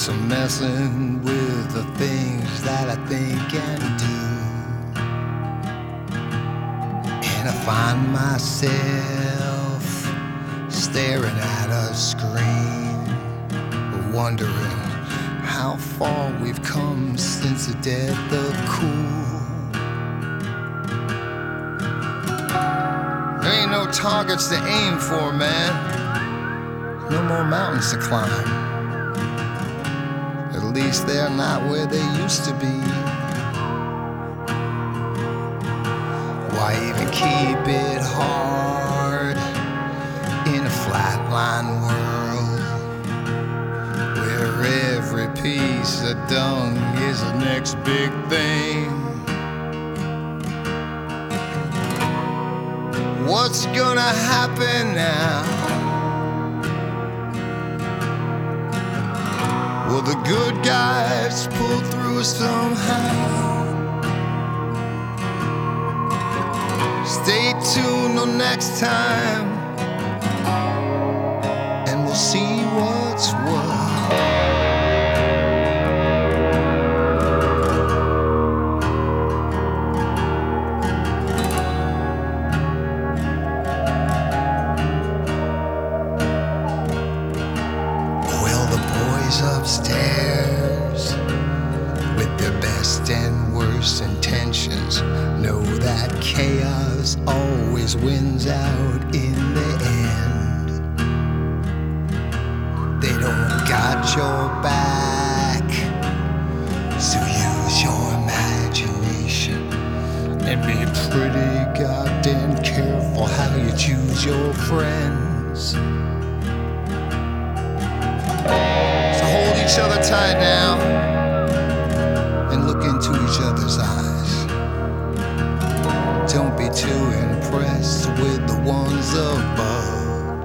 So messing with the things that I think and do, and I find myself staring at a screen, wondering how far we've come since the death of cool. There ain't no targets to aim for, man. No more mountains to climb. At least they're not where they used to be. Why even keep it hard in a flatline world where every piece of dung is the next big thing? What's gonna happen now? Will the good guys pull through somehow? Stay tuned till next time, and we'll see what's what. Upstairs, with their best and worst intentions, know that chaos always wins out in the end. They don't got your back, so use your imagination and be pretty goddamn careful how you choose your friends. Each other tight now and look into each other's eyes. Don't be too impressed with the ones above,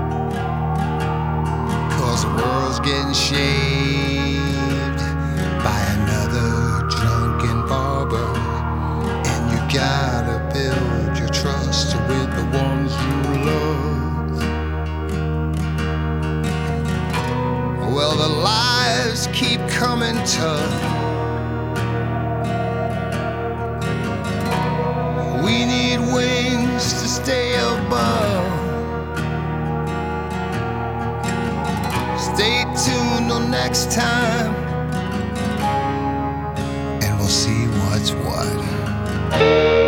'cause the world's getting shaved by another drunken barber, and you gotta build your trust with the ones you love. Well, the lies keep coming tough. We need wings to stay above. Stay tuned till next time, and we'll see what's what.